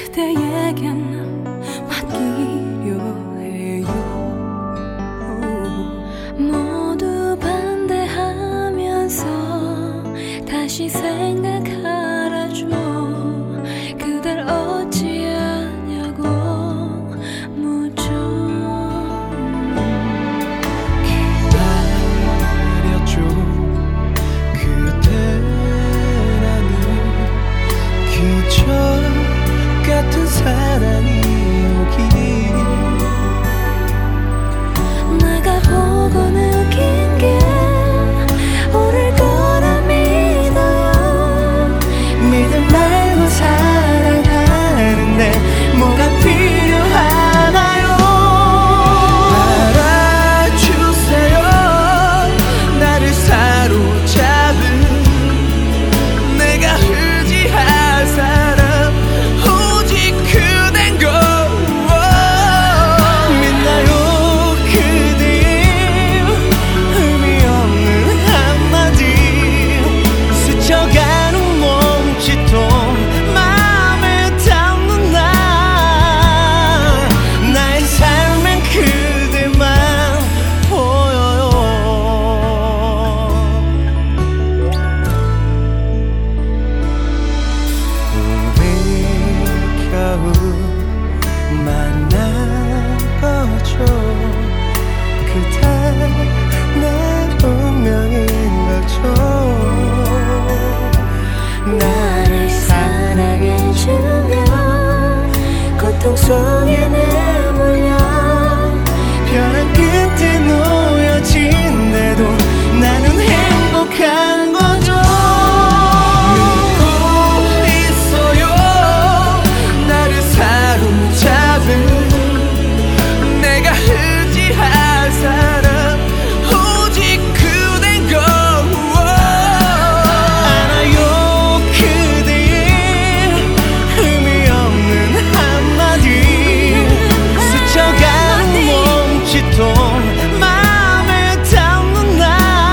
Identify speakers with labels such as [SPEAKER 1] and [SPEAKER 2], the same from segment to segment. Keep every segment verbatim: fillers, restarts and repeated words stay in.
[SPEAKER 1] 그대에게만 맡기려 해요. 모두 반대하면서 다시 생각하라죠. 그댈 어찌하냐고 묻죠.
[SPEAKER 2] 기다렸죠. 그대라는 기적 같은 사랑이 오길.
[SPEAKER 1] 내가 보고 느낀 게 옳을 거라 믿어요.
[SPEAKER 2] 믿음 말고 사랑하는데 뭐가 필요하나요? 알아주세요. 나를 사로잡은 내가 의지할 사람 오직 그댄 거. 믿나요? 그대의 의미 없는 한마디 스쳐가는 몸짓도 마음에 담는 나. 나의 삶엔 그대만 보여요. 우리 겨우 만난 거죠. 그대 내 운명인 거죠.
[SPEAKER 1] 나를 사랑해주면 고통 속에 내몰려
[SPEAKER 2] 벼랑 끝에 놓여진데도 나는 행복한 거죠. 믿고 있어요. 나를 사로잡은 내가 의지할 사람 오직 그댄 거. 알아요. 그대의 의미 없는 한마디 스쳐가는 몸짓도 마음에 담는 나.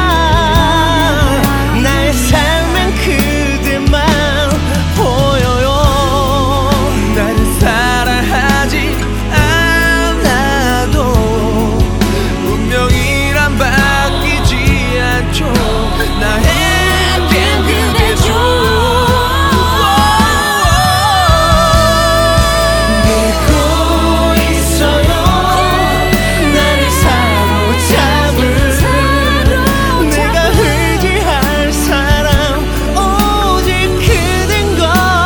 [SPEAKER 2] 나의 삶엔 그대만 보여요. 나를 사랑하지 않아도 운명이란 바뀌지 않죠. 나에겐 그대죠. 믿고 있어요. 나를 사로잡은 내가 의지할 사람 오직 그댄 거.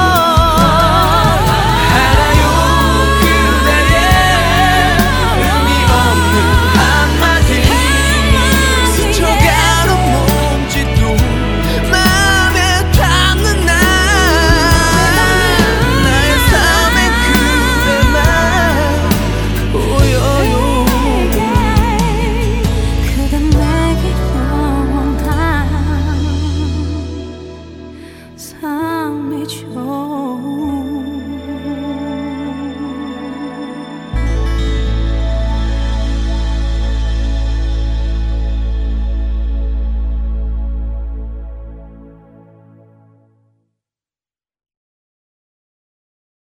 [SPEAKER 2] 알아요. 그대의 의미 없는 한마디 스쳐가는 몸짓도 마음에 담는 나. 나의 삶엔 그대만 보여요.
[SPEAKER 1] 그대 내게 영원한 삶이죠.